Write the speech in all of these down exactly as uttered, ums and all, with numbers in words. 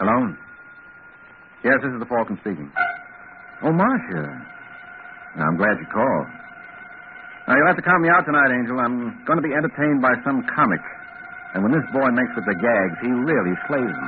Hello? Yes, this is the Falcon speaking. Oh, Marcia. I'm glad you called. Now, you'll have to count me out tonight, Angel. I'm going to be entertained by some comic. And when this boy makes with the gags, he really slays them.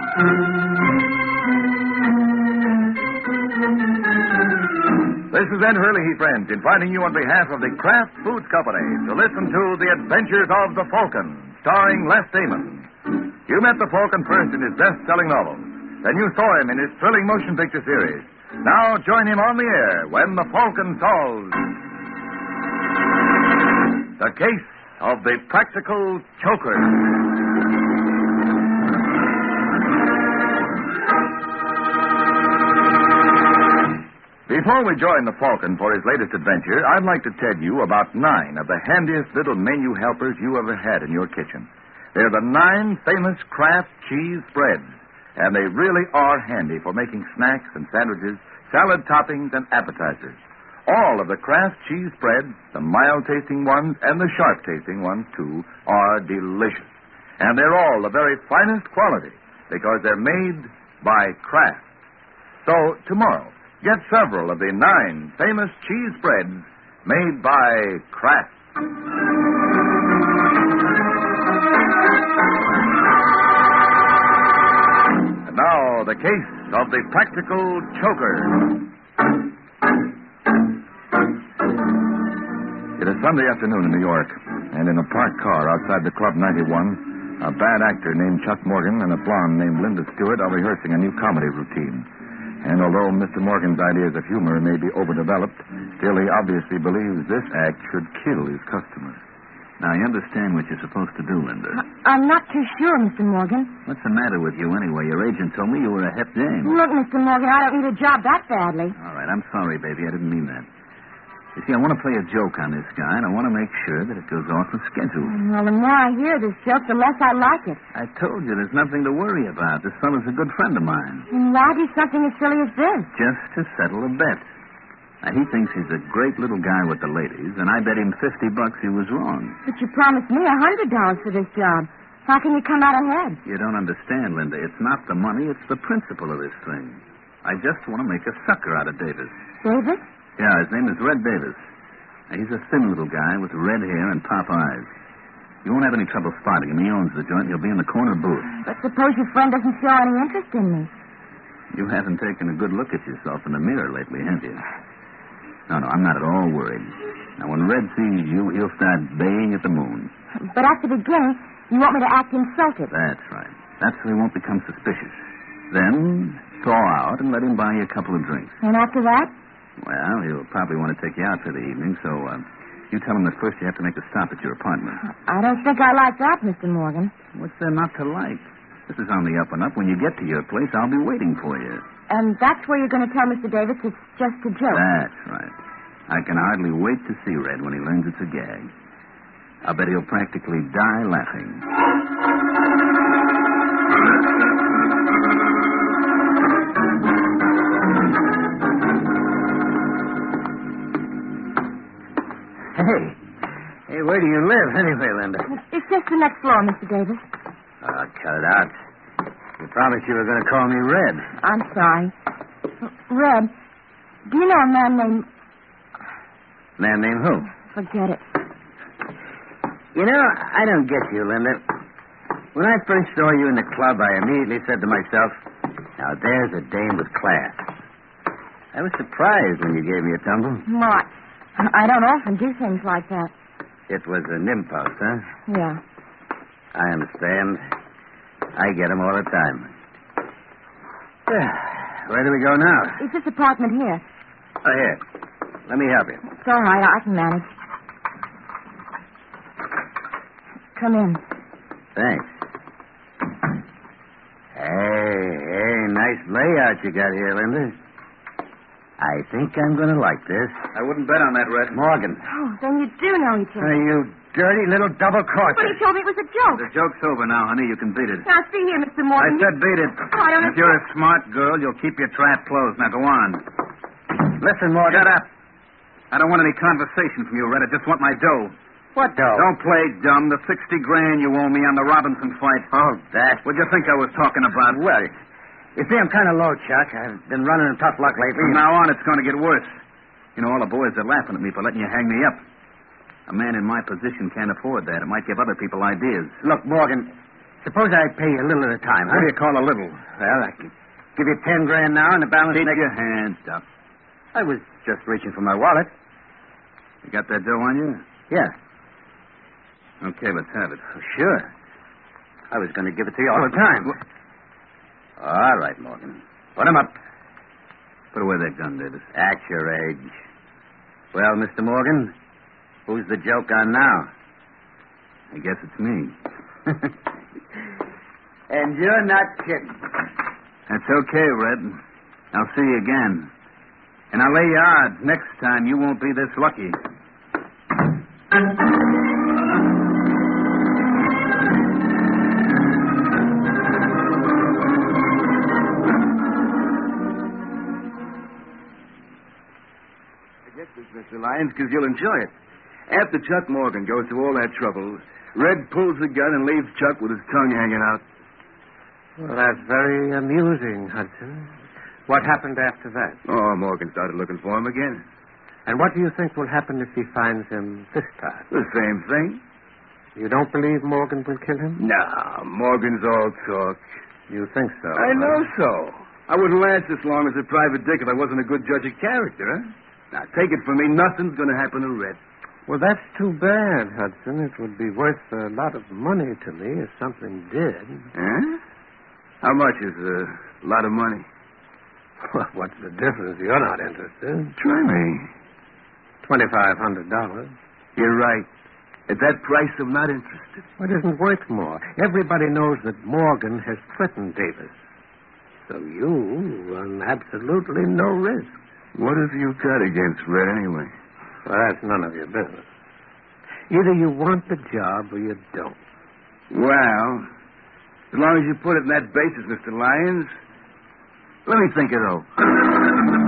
This is Ed Hurley, friends, inviting you on behalf of the Kraft Foods Company to listen to The Adventures of the Falcon, starring Les Damon. You met the Falcon first in his best-selling novel. Then you saw him in his thrilling motion picture series. Now join him on the air when the Falcon solves the case of the Practical Joker. Before we join the Falcon for his latest adventure, I'd like to tell you about nine of the handiest little menu helpers you ever had in your kitchen. They're the nine famous Kraft cheese spreads, and they really are handy for making snacks and sandwiches, salad toppings, and appetizers. All of the Kraft cheese spreads, the mild-tasting ones and the sharp-tasting ones, too, are delicious. And they're all the very finest quality because they're made by Kraft. So, tomorrow, get several of the nine famous cheese spreads made by Kraft. And now, the case of the Practical Joker. It is Sunday afternoon in New York, and in a parked car outside the Club ninety-one, a bad actor named Chuck Morgan and a blonde named Linda Stewart are rehearsing a new comedy routine. And although Mister Morgan's ideas of humor may be overdeveloped, still he obviously believes this act should kill his customers. Now, you understand what you're supposed to do, Linda. I- I'm not too sure, Mister Morgan. What's the matter with you anyway? Your agent told me you were a hep dame. Look, Mister Morgan, I don't need a job that badly. All right, I'm sorry, baby. I didn't mean that. You see, I want to play a joke on this guy, and I want to make sure that it goes off the schedule. Well, the more I hear this joke, the less I like it. I told you there's nothing to worry about. This fellow's a good friend of mine. And why do something as silly as this? Just to settle a bet. Now, he thinks he's a great little guy with the ladies, and I bet him fifty bucks he was wrong. But you promised me a hundred dollars for this job. How can you come out ahead? You don't understand, Linda. It's not the money, it's the principle of this thing. I just want to make a sucker out of Davis. Davis? Yeah, his name is Red Davis. Now, he's a thin little guy with red hair and pop eyes. You won't have any trouble spotting him. He owns the joint. He'll be in the corner booth. But suppose your friend doesn't show any interest in me. You haven't taken a good look at yourself in the mirror lately, have you? No, no, I'm not at all worried. Now, when Red sees you, he'll start baying at the moon. But at the beginning, you want me to act insulted. That's right. That's so he won't become suspicious. Then, thaw out and let him buy you a couple of drinks. And after that? Well, he'll probably want to take you out for the evening, so uh, you tell him that first you have to make a stop at your apartment. I don't think I like that, Mister Morgan. What's there not to like? This is on the up and up. When you get to your place, I'll be waiting for you. And that's where you're going to tell Mister Davis it's just a joke. That's right. I can hardly wait to see Red when he learns it's a gag. I'll bet he'll practically die laughing. Hey. Hey, where do you live anyway, Linda? It's just the next floor, Mister Davis. Oh, cut it out. You promised you were going to call me Red. I'm sorry. Red, do you know a man named... Man named who? Forget it. You know, I don't get you, Linda. When I first saw you in the club, I immediately said to myself, now there's a dame with class. I was surprised when you gave me a tumble. What? I don't often do things like that. It was an impulse, huh? Yeah. I understand. I get 'em all the time. Where do we go now? It's this apartment here. Oh, here. Let me help you. It's all right. I can manage. Come in. Thanks. Hey, hey, nice layout you got here, Linda. I think I'm going to like this. I wouldn't bet on that, Red. Morgan. Oh, then you do know each other. Hey, you dirty little double-crosser. But he told me it was a joke. The joke's over now, honey. You can beat it. Now, see here, Mister I Morgan. said beat it. Oh, I don't If you're a smart girl, you'll keep your trap closed. Now, go on. Listen, Morgan. Shut up. I don't want any conversation from you, Red. I just want my dough. What dough? Don't play dumb. The sixty grand you owe me on the Robinson fight. Oh, that. What'd you think I was talking about? Well, You see, I'm kind of low, Chuck. I've been running in tough luck lately. From now on, it's going to get worse. You know, all the boys are laughing at me for letting you hang me up. A man in my position can't afford that. It might give other people ideas. Look, Morgan, suppose I pay you a little at a time, huh? What do you call a little? Well, I could give you ten grand now and the balance Keep next... your hands up. I was just reaching for my wallet. You got that dough on you? Yeah. Okay, let's have it. Oh, sure. I was going to give it to you all the time. All right, Morgan. Put him up. Put away that gun, Davis. At your age. Well, Mister Morgan, who's the joke on now? I guess it's me. And you're not kidding. That's okay, Red. I'll see you again. And I'll lay you odds next time you won't be this lucky. Mister Lyons, because you'll enjoy it. After Chuck Morgan goes through all that trouble, Red pulls the gun and leaves Chuck with his tongue hanging out. Well, that's very amusing, Hudson. What happened after that? Oh, Morgan started looking for him again. And what do you think will happen if he finds him this time? The same thing. You don't believe Morgan will kill him? No, Morgan's all talk. You think so? I huh? know so. I wouldn't last this long as a private dick if I wasn't a good judge of character, huh? Now, take it from me, nothing's going to happen to Red. Well, that's too bad, Hudson. It would be worth a lot of money to me if something did. Huh? How much is a lot of money? Well, what's the difference? You're not interested. Try me. Twenty-five hundred dollars. You're right. At that price, I'm not interested. Well, it isn't worth more. Everybody knows that Morgan has threatened Davis. So you run absolutely no risk. What have you got against Red anyway? Well, that's none of your business. Either you want the job or you don't. Well, as long as you put it in that basis, Mister Lyons, let me think it over.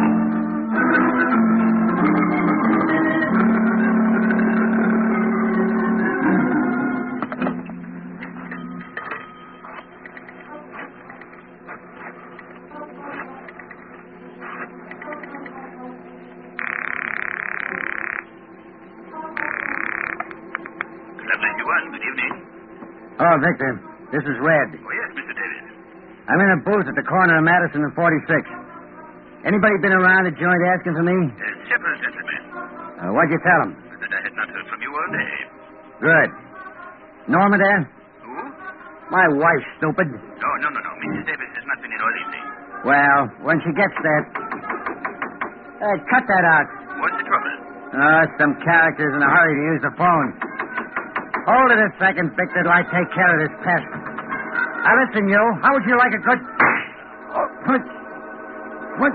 Good evening. Oh, Victor, this is Red. Oh, yes, Mister Davis. I'm in a booth at the corner of Madison and forty-six. Anybody been around the joint asking for me? Uh, several gentlemen. Uh, what'd you tell them? That I had not heard from you all day. Good. Norma there? Who? My wife, stupid. No, no, no, no. Missus Davis has not been in all evening. Well, when she gets there... Uh, cut that out. What's the trouble? Uh, some characters in a hurry to use the phone. Hold it a second, Victor, till I take care of this pest. Now, listen, you. How would you like a good... Oh, what? What?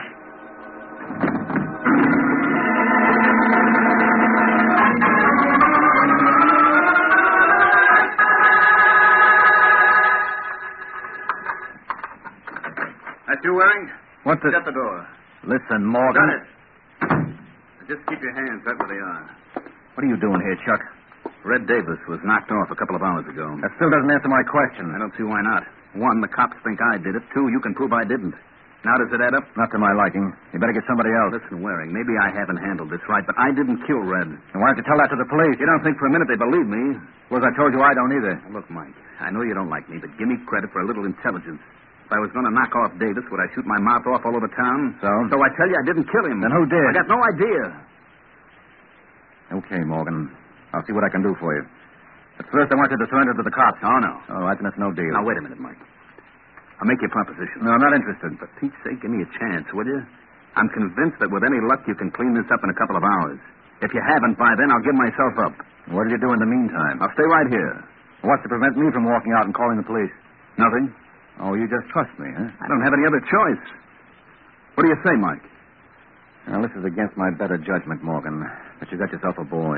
That you, Waring? What's it? Shut the door. Listen, Morgan. Got it. Just keep your hands right where they are. What are you doing here, Chuck? Red Davis was knocked off a couple of hours ago. That still doesn't answer my question. I don't see why not. One, the cops think I did it. Two, you can prove I didn't. Now, does it add up? Not to my liking. You better get somebody else. Listen, Waring, maybe I haven't handled this right, but I didn't kill Red. And why don't you tell that to the police? You don't think for a minute they believe me? Suppose I told you I don't either. Look, Mike, I know you don't like me, but give me credit for a little intelligence. If I was going to knock off Davis, would I shoot my mouth off all over town? So? So I tell you, I didn't kill him. Then who did? I got no idea. Okay, Morgan. I'll see what I can do for you. But first, I want you to surrender to the cops. Oh, no. All right, then that's no deal. Now, wait a minute, Mike. I'll make you a proposition. No, I'm not interested. For Pete's sake, give me a chance, will you? I'm convinced that with any luck, you can clean this up in a couple of hours. If you haven't by then, I'll give myself up. What did you do in the meantime? I'll stay right here. What's to prevent me from walking out and calling the police? Nothing. Oh, you just trust me, huh? I don't have any other choice. What do you say, Mike? Now, this is against my better judgment, Morgan. But you got yourself a boy.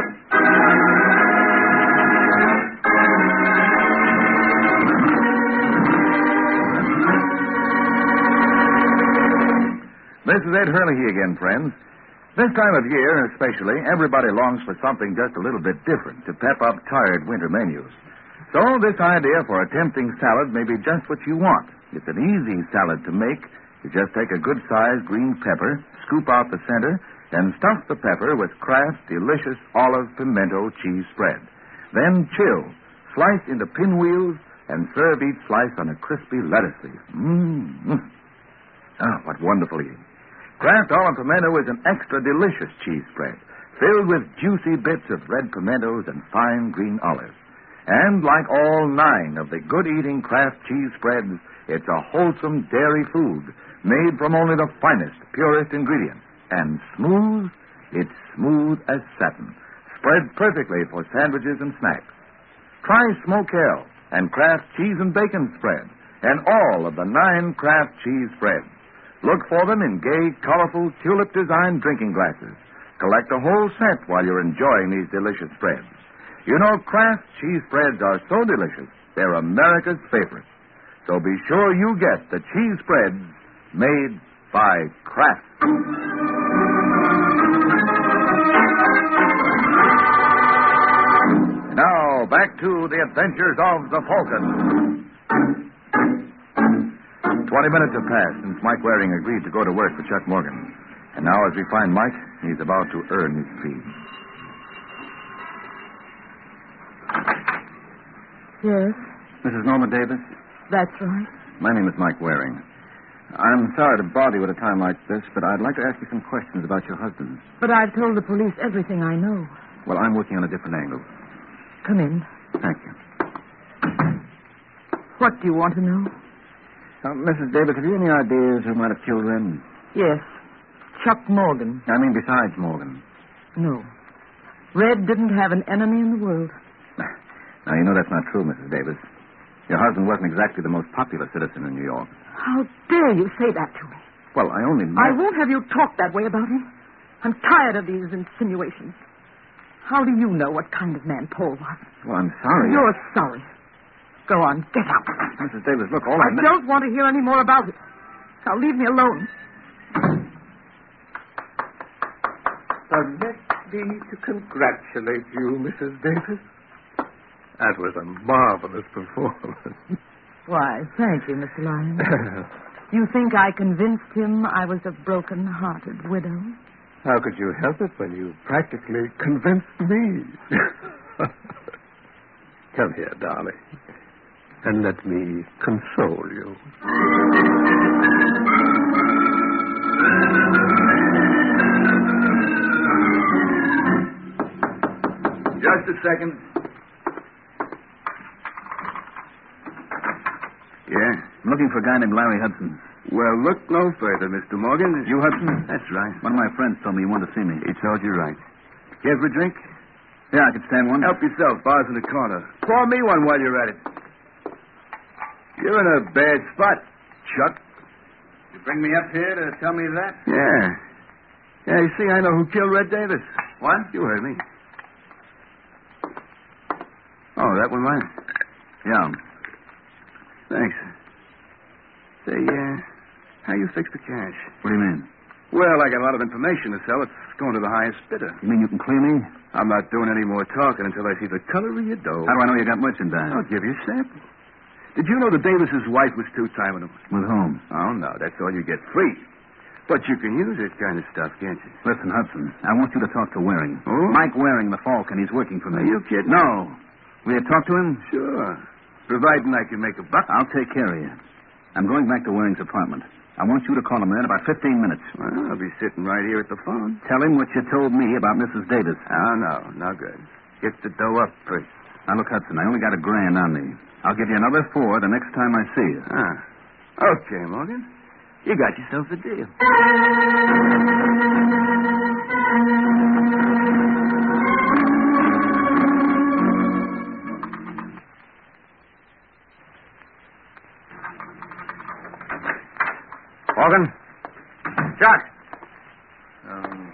This is Ed Hurley again, friends. This time of year, especially, everybody longs for something just a little bit different to pep up tired winter menus. So this idea for a tempting salad may be just what you want. It's an easy salad to make. You just take a good-sized green pepper, scoop out the center, and stuff the pepper with Kraft's delicious olive pimento cheese spread. Then chill, slice into pinwheels, and serve each slice on a crispy lettuce leaf. Mmm. Ah, what wonderful eating. Kraft olive pimento is an extra delicious cheese spread, filled with juicy bits of red pimentos and fine green olives. And like all nine of the good-eating Kraft cheese spreads, it's a wholesome dairy food made from only the finest, purest ingredients. And smooth, it's smooth as satin, spread perfectly for sandwiches and snacks. Try Smoke Ale and Kraft cheese and bacon spread, and all of the nine Kraft cheese spreads. Look for them in gay, colorful, tulip-designed drinking glasses. Collect a whole set while you're enjoying these delicious spreads. You know, Kraft cheese spreads are so delicious, they're America's favorite. So be sure you get the cheese spreads made by Kraft. Now, back to the adventures of the Falcon. Twenty minutes have passed since Mike Waring agreed to go to work for Chuck Morgan. And now, as we find Mike, he's about to earn his fee. Yes, Missus Norma Davis? that's right. My name is Mike Waring. I'm sorry to bother you at a time like this, but I'd like to ask you some questions about your husband. But I've told the police everything I know. Well, I'm working on a different angle. Come in. Thank you. What do you want to know? Uh, Missus Davis, have you any ideas who might have killed Red? Yes, Chuck Morgan. I mean, besides Morgan. No. Red didn't have an enemy in the world. Now, you know that's not true, Missus Davis. Your husband wasn't exactly the most popular citizen in New York. How dare you say that to me? Well, I only met... I won't have you talk that way about him. I'm tired of these insinuations. How do you know what kind of man Paul was? Well, I'm sorry. You're sorry. Go on, get out. Missus Davis, look, all I... I meant- don't want to hear any more about it. Now leave me alone. Permit me to congratulate you, Missus Davis. That was a marvelous performance. Why, thank you, Mister Lyons. You think I convinced him I was a broken-hearted widow? How could you help it when you practically convinced me? Come here, darling, and let me console you. Just a second. Yeah? I'm looking for a guy named Larry Hudson. Well, look no further, Mister Morgan. You, Hudson? That's right. One of my friends told me you wanted to see me. He told you right. Care for a drink? Yeah, I could stand one. Help yourself. Bar's in the corner. Pour me one while you're at it. You're in a bad spot, Chuck. You bring me up here to tell me that? Yeah. Yeah, you see, I know who killed Red Davis. What? You heard me. Oh, that one mine? Yeah. Thanks. Say, uh, how you fix the cash? What do you mean? Well, I got a lot of information to sell. It's going to the highest bidder. You mean you can clear me? I'm not doing any more talking until I see the color of your dough. How do I know you got merchandise? I'll give you a sample. Did you know that Davis's wife was two-timing him? With whom? Oh, no, that's all you get free. But you can use this kind of stuff, can't you? Listen, Hudson, I want you to talk to Waring. Who? Mike Waring, the Falcon. He's working for me. Are you kidding? No. Will you talk to him? Sure. Providing I can make a buck. I'll take care of you. I'm going back to Waring's apartment. I want you to call him there in about fifteen minutes. Well, I'll be sitting right here at the phone. Tell him what you told me about Missus Davis. Oh, no, no good. Get the dough up first. Now, look, Hudson, I only got a grand on me. I'll give you another four the next time I see you. Ah. Okay, Morgan. You got yourself a deal. Morgan? Chuck! Um...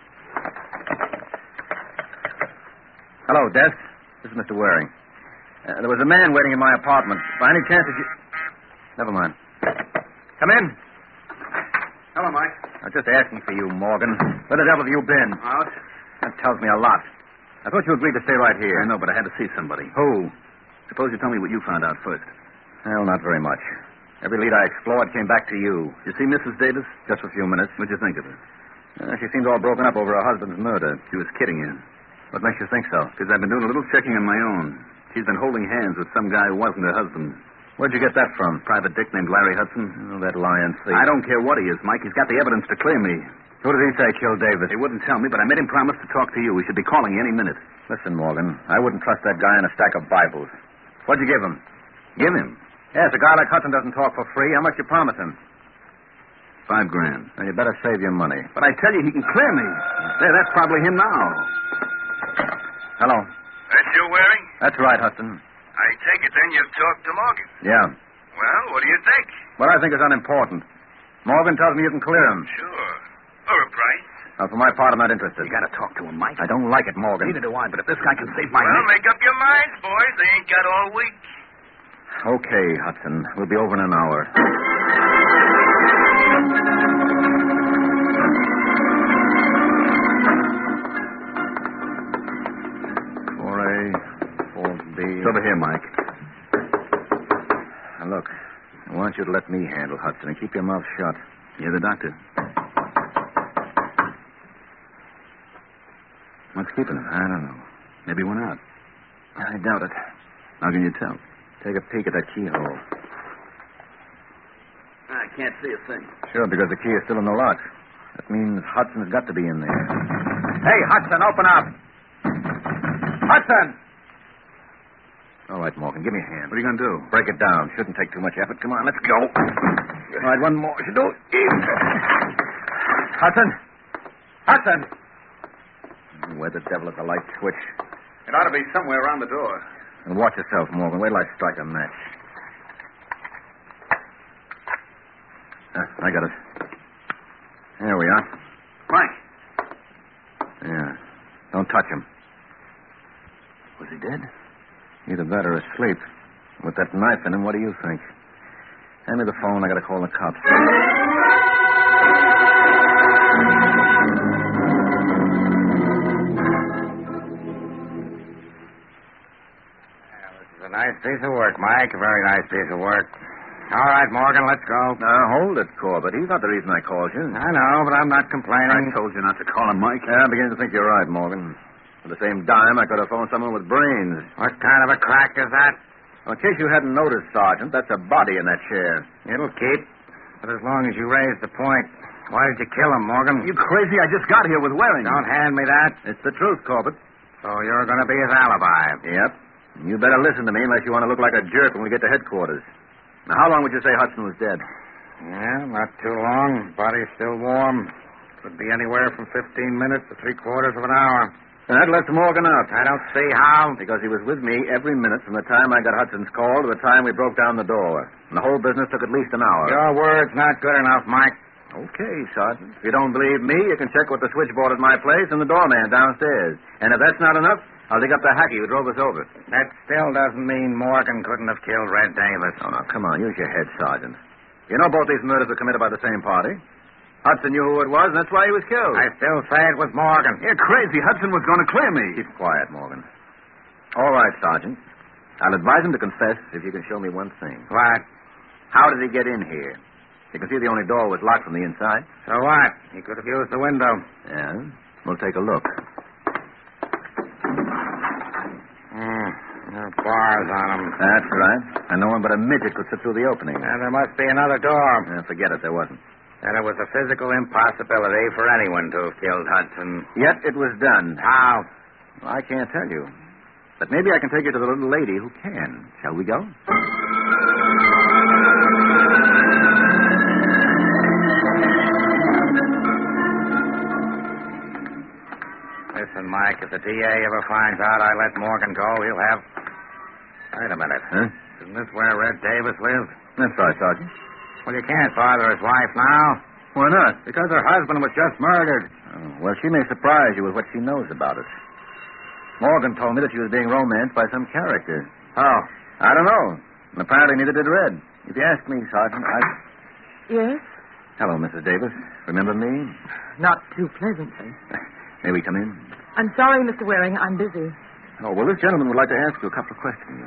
Hello, Des. This is Mister Waring. Uh, there was a man waiting in my apartment. By any chance did you... Never mind. Come in. Hello, Mike. I was just asking for you, Morgan. Where the devil have you been? Out. That tells me a lot. I thought you agreed to stay right here. I know, but I had to see somebody. Who? Suppose you tell me what you found out first. Well, not very much. Every lead I explored came back to you. You see Missus Davis? Just for a few minutes. What'd you think of her? Uh, she seemed all broken up over her husband's murder. She was kidding you. What makes you think so? Because I've been doing a little checking on my own. She's been holding hands with some guy who wasn't her husband. Where'd you get that from? Private dick named Larry Hudson. Oh, that lying thief. I don't care what he is, Mike. He's got the evidence to clear me. Who did he say killed Davis? He wouldn't tell me, but I made him promise to talk to you. He should be calling you any minute. Listen, Morgan, I wouldn't trust that guy in a stack of Bibles. What'd you give him? Give him? Yes, a guy like Hudson doesn't talk for free. How much you promise him? Five grand. Well, you better save your money. But I tell you, he can clear me. There, that's probably him now. Hello. That's you, Waring? That's right, Hudson. I take it then you've talked to Morgan. Yeah. Well, what do you think? What I think is unimportant. Morgan tells me you can clear him. Sure. For a price. Now, for my part, I'm not interested. You gotta talk to him, Mike. I don't like it, Morgan. Neither do I, but if this guy can save my Well, neck... make up your minds, boys. They ain't got all week. Okay, Hudson. We'll be over in an hour. four A, four B. It's over here, Mike. Now, look, I want you to let me handle Hudson and keep your mouth shut. You're the doctor. What's keeping him? I don't know. Maybe he went out. I doubt it. How can you tell? Take a peek at that keyhole. I can't see a thing. Sure, because the key is still in the lock. That means Hudson's got to be in there. Hey, Hudson, open up! Hudson! All right, Morgan, give me a hand. What are you going to do? Break it down. Shouldn't take too much effort. Come on, let's go. All right, one more. Should do. Hudson! Hudson! Where the devil is the light switch? It ought to be somewhere around the door. And watch yourself, Morgan. Wait till I strike a match. Uh, I got it. There we are. Mike. Yeah. Don't touch him. Was he dead? Either that or asleep. With that knife in him, what do you think? Hand me the phone. I gotta call the cops. A nice piece of work, Mike. A very nice piece of work. All right, Morgan, let's go. Now, hold it, Corbett. He's not the reason I called you. I know, but I'm not complaining. I told you not to call him, Mike. Yeah, I'm beginning to think you're right, Morgan. For the same dime, I could have phoned someone with brains. What kind of a crack is that? Well, in case you hadn't noticed, Sergeant, that's a body in that chair. It'll keep. But as long as you raise the point, why did you kill him, Morgan? You crazy? I just got here with Waring. Don't hand me that. It's the truth, Corbett. So you're going to be his alibi. Yep. You better listen to me unless you want to look like a jerk when we get to headquarters. Now, how long would you say Hudson was dead? Yeah, not too long. Body's still warm. Could be anywhere from fifteen minutes to three quarters of an hour. That lets Morgan out. I don't see how. Because he was with me every minute from the time I got Hudson's call to the time we broke down the door. And the whole business took at least an hour. Your word's not good enough, Mike. Okay, Sergeant. If you don't believe me, you can check with the switchboard at my place and the doorman downstairs. And if that's not enough, I'll dig up the hacky who drove us over. That still doesn't mean Morgan couldn't have killed Red Davis. Oh, now, come on. Use your head, Sergeant. You know both these murders were committed by the same party. Hudson knew who it was, and that's why he was killed. I still say it was Morgan. You're crazy. Hudson was going to clear me. Keep quiet, Morgan. All right, Sergeant. I'll advise him to confess if you can show me one thing. What? How did he get in here? You can see the only door was locked from the inside. So what? He could have used the window. Yeah? We'll take a look. Hmm. There are bars on them. That's right. And no one but a midget could sit through the opening. And there must be another door. Yeah, forget it. There wasn't. And it was a physical impossibility for anyone to have killed Hudson. Yet it was done. How? Well, I can't tell you. But maybe I can take you to the little lady who can. Shall we go? Listen, Mike, if the D A ever finds out I let Morgan go, he'll have... Wait a minute. Huh? Isn't this where Red Davis lives? That's right, Sergeant. Well, you can't bother his wife now. Why not? Because her husband was just murdered. Oh, well, she may surprise you with what she knows about it. Morgan told me that she was being romanced by some character. Oh. I don't know. And apparently neither did Red. If you ask me, Sergeant, I... Yes? Hello, Missus Davis. Remember me? Not too pleasantly. May we come in? I'm sorry, Mister Waring. I'm busy. Oh, well, this gentleman would like to ask you a couple of questions.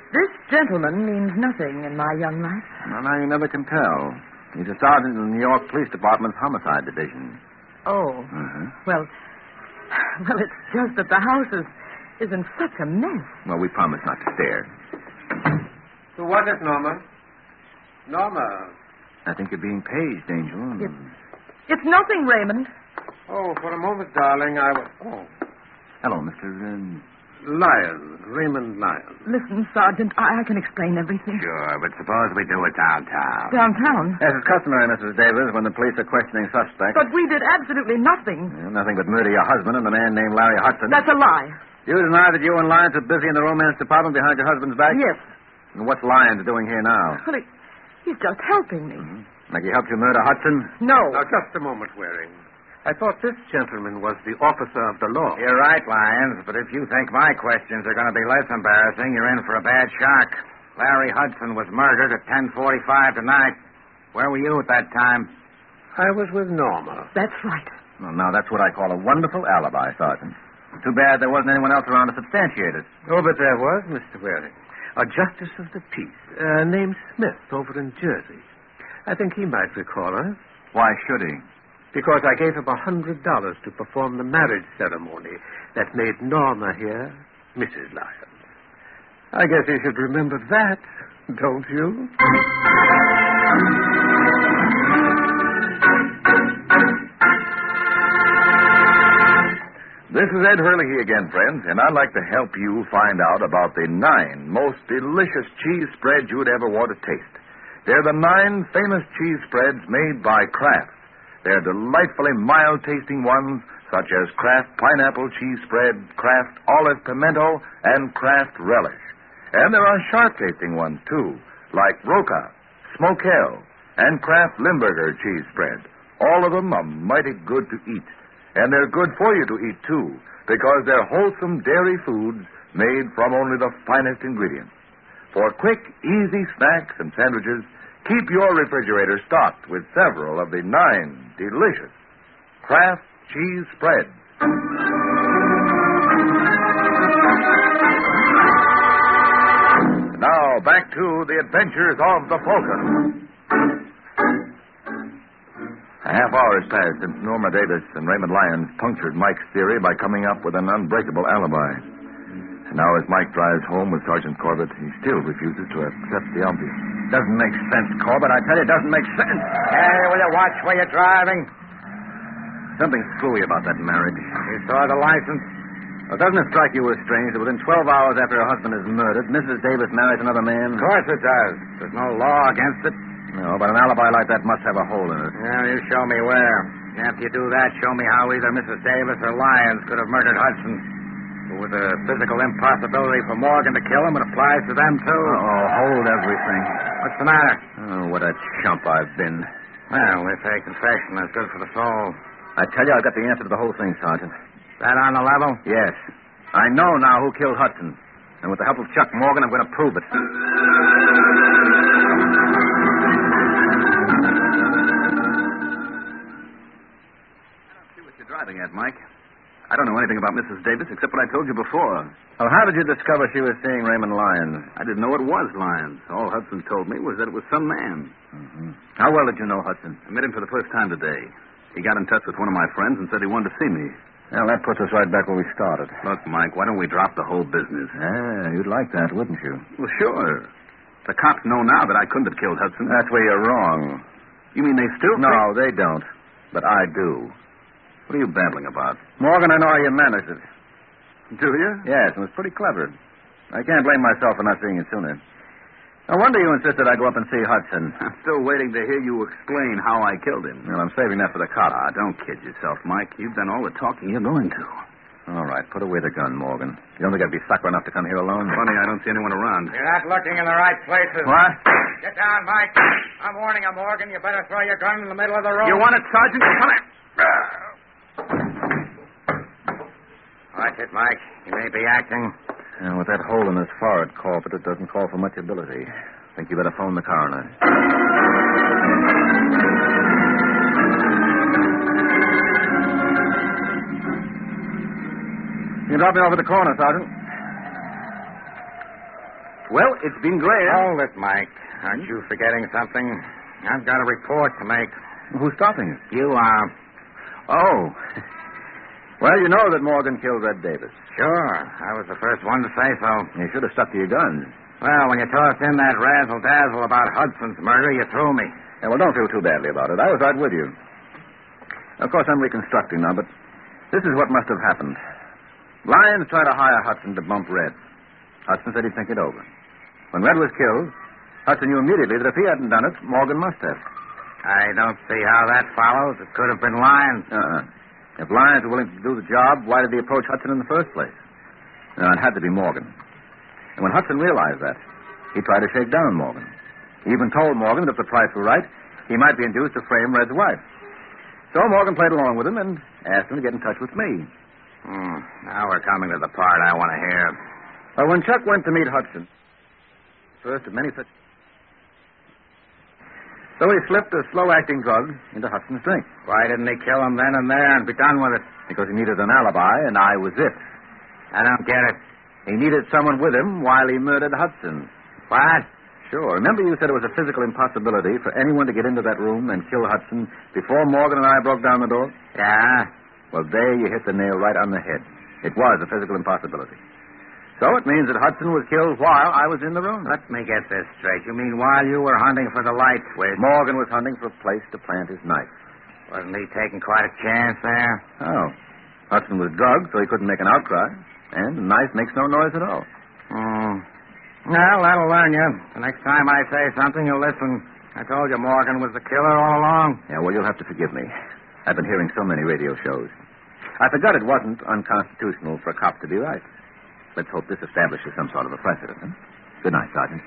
This gentleman means nothing in my young life. Well, now you never can tell. He's a sergeant in the New York Police Department's homicide division. Oh. Uh-huh. Well, well, it's just that the house is, is in such a mess. Well, we promise not to stare. Who was it, Norma? Norma. I think you're being paged, Angel. It's, it's nothing, Raymond. Oh, for a moment, darling, I was... Oh. Hello, Mister Um... Lyons, Raymond Lyons. Listen, Sergeant, I, I can explain everything. Sure, but suppose we do it downtown. Downtown? As is customary, Missus Davis, when the police are questioning suspects. But we did absolutely nothing. Well, nothing but murder your husband and the man named Larry Hudson. That's a lie. You deny that you and Lyons are busy in the romance department behind your husband's back? Yes. And what's Lyons doing here now? Well, he, he's just helping me. Mm-hmm. Like he helped you murder Hudson? No. Now, just a moment, Waring. I thought this gentleman was the officer of the law. You're right, Lyons, but if you think my questions are going to be less embarrassing, you're in for a bad shock. Larry Hudson was murdered at ten forty-five tonight. Where were you at that time? I was with Norma. That's right. Well, now, that's what I call a wonderful alibi, Sergeant. Too bad there wasn't anyone else around to substantiate it. Oh, but there was, Mister Waring. A justice of the peace uh, named Smith over in Jersey. I think he might recall her. Why should he? Because I gave him a hundred dollars to perform the marriage ceremony that made Norma here Missus Lyons. I guess you should remember that, don't you? This is Ed Hurley again, friends, and I'd like to help you find out about the nine most delicious cheese spreads you'd ever want to taste. They're the nine famous cheese spreads made by Kraft. They're delightfully mild-tasting ones, such as Kraft Pineapple Cheese Spread, Kraft Olive Pimento, and Kraft Relish. And there are sharp-tasting ones, too, like Roca, Smoke Hill, and Kraft Limburger Cheese Spread. All of them are mighty good to eat. And they're good for you to eat, too, because they're wholesome dairy foods made from only the finest ingredients. For quick, easy snacks and sandwiches, keep your refrigerator stocked with several of the nine delicious Kraft cheese spreads. Now, back to the adventures of the Focus. A half hour has passed since Norma Davis and Raymond Lyons punctured Mike's theory by coming up with an unbreakable alibi. And now as Mike drives home with Sergeant Corbett, he still refuses to accept the obvious. Doesn't make sense, Corbett. I tell you, it doesn't make sense. Hey, will you watch where you're driving? Something screwy about that marriage. You saw the license? Well, doesn't it strike you as strange that within twelve hours after her husband is murdered, Missus Davis marries another man? Of course it does. There's no law against it. No, but an alibi like that must have a hole in it. Well, you show me where. After you do that, show me how either Missus Davis or Lyons could have murdered Hudson. But with the physical impossibility for Morgan to kill him, it applies to them, too. Oh, hold everything. What's the matter? Oh, what a chump I've been. Well, they say confession is good for the soul. I tell you, I've got the answer to the whole thing, Sergeant. That on the level? Yes. I know now who killed Hudson. And with the help of Chuck Morgan, I'm going to prove it. Driving at, Mike. I don't know anything about Missus Davis except what I told you before. Well, how did you discover she was seeing Raymond Lyons? I didn't know it was Lyons. All Hudson told me was that it was some man. Mm-hmm. How well did you know Hudson? I met him for the first time today. He got in touch with one of my friends and said he wanted to see me. Well, that puts us right back where we started. Look, Mike, why don't we drop the whole business? Ah, you'd like that, wouldn't you? Well, sure. The cops know now that I couldn't have killed Hudson. That's where you're wrong. You mean they still No, think... they don't. But I do. What are you babbling about? Morgan, I know how you managed it. Do you? Yes, it was pretty clever. I can't blame myself for not seeing it sooner. No wonder you insisted I go up and see Hudson. I'm still waiting to hear you explain how I killed him. Well, I'm saving that for the cop. Ah, don't kid yourself, Mike. You've done all the talking you're going to. All right, put away the gun, Morgan. You don't think I'd be sucker enough to come here alone? Funny, I don't see anyone around. You're not looking in the right places. What? Get down, Mike. I'm warning you, Morgan. You better throw your gun in the middle of the road. You want it, Sergeant? Come here. Watch it, Mike. He may be acting. And with that hole in his forehead, Corbett, it doesn't call for much ability. Think you better phone the coroner. You can drop me over the corner, Sergeant. Well, it's been grand. Hold it, Mike. Aren't you forgetting something? I've got a report to make. Who's stopping you? You are. Oh. Well, you know that Morgan killed Red Davis. Sure. I was the first one to say so. You should have stuck to your guns. Well, when you tossed in that razzle-dazzle about Hudson's murder, you threw me. Yeah, well, don't feel too badly about it. I was right with you. Of course, I'm reconstructing now, but this is what must have happened. Lyons tried to hire Hudson to bump Red. Hudson said he'd think it over. When Red was killed, Hudson knew immediately that if he hadn't done it, Morgan must have. I don't see how that follows. It could have been Lyons. Uh-uh. If Lyons were willing to do the job, why did he approach Hudson in the first place? No, it had to be Morgan. And when Hudson realized that, he tried to shake down Morgan. He even told Morgan that if the price were right, he might be induced to frame Red's wife. So Morgan played along with him and asked him to get in touch with me. Hmm. Now we're coming to the part I want to hear. Well, when Chuck went to meet Hudson, first of many such... So he slipped a slow-acting drug into Hudson's drink. Why didn't he kill him then and there and be done with it? Because he needed an alibi, and I was it. I don't get it. He needed someone with him while he murdered Hudson. What? Sure. Remember you said it was a physical impossibility for anyone to get into that room and kill Hudson before Morgan and I broke down the door? Yeah? Well, there you hit the nail right on the head. It was a physical impossibility. So it means that Hudson was killed while I was in the room. Let me get this straight. You mean while you were hunting for the light switch? Morgan was hunting for a place to plant his knife. Wasn't he taking quite a chance there? Oh. Hudson was drugged, so he couldn't make an outcry. And the knife makes no noise at all. Hmm. Well, that'll learn you. The next time I say something, you'll listen. I told you Morgan was the killer all along. Yeah, well, you'll have to forgive me. I've been hearing so many radio shows. I forgot it wasn't unconstitutional for a cop to be right. Let's hope this establishes some sort of a precedent. Huh? Good night, Sergeant.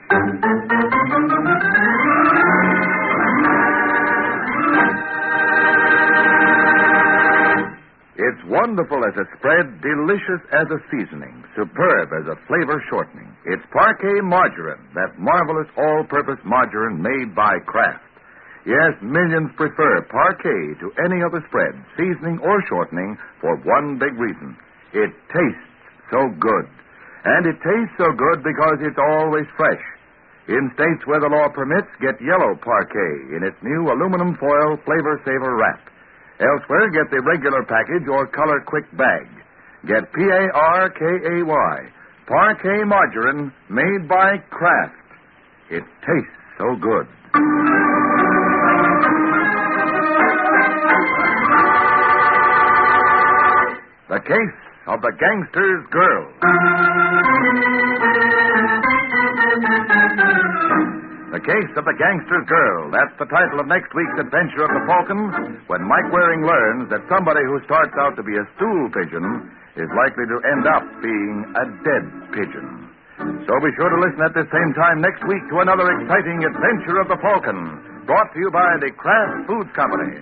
It's wonderful as a spread, delicious as a seasoning, superb as a flavor shortening. It's Parquet Margarine, that marvelous all-purpose margarine made by Kraft. Yes, millions prefer Parquet to any other spread, seasoning or shortening, for one big reason. It tastes so good. And it tastes so good because it's always fresh. In states where the law permits, get yellow Parquet in its new aluminum foil Flavor Saver wrap. Elsewhere, get the regular package or color quick bag. Get P A R K A Y, Parquet Margarine made by Kraft. It tastes so good. The Case of the Gangster's Girl. The Case of the Gangster's Girl. That's the title of next week's adventure of the Falcon, when Mike Waring learns that somebody who starts out to be a stool pigeon is likely to end up being a dead pigeon. So be sure to listen at the same time next week to another exciting adventure of the Falcon, brought to you by the Kraft Foods Company.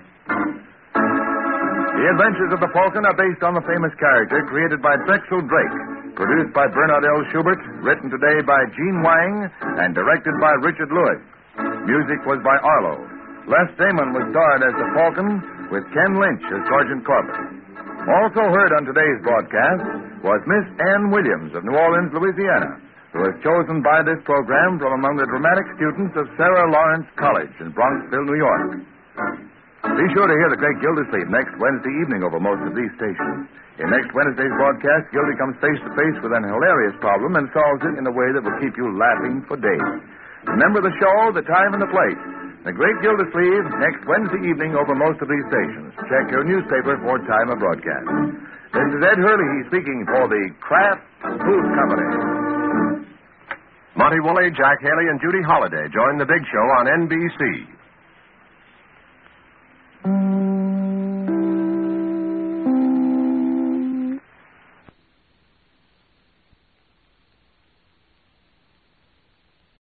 The Adventures of the Falcon are based on the famous character created by Drexel Drake, produced by Bernard L. Schubert, written today by Gene Wang, and directed by Richard Lewis. Music was by Arlo. Les Damon was starred as the Falcon, with Ken Lynch as Sergeant Corbett. Also heard on today's broadcast was Miss Ann Williams of New Orleans, Louisiana, who was chosen by this program from among the dramatic students of Sarah Lawrence College in Bronxville, New York. Be sure to hear the great Gildersleeve next Wednesday evening over most of these stations. In next Wednesday's broadcast, Gildy comes face to face with an hilarious problem and solves it in a way that will keep you laughing for days. Remember the show, the time, and the place. The great Gildersleeve next Wednesday evening over most of these stations. Check your newspaper for time of broadcast. This is Ed Hurley speaking for the Kraft Foods Company. Monty Woolley, Jack Haley, and Judy Holliday join the Big Show on N B C.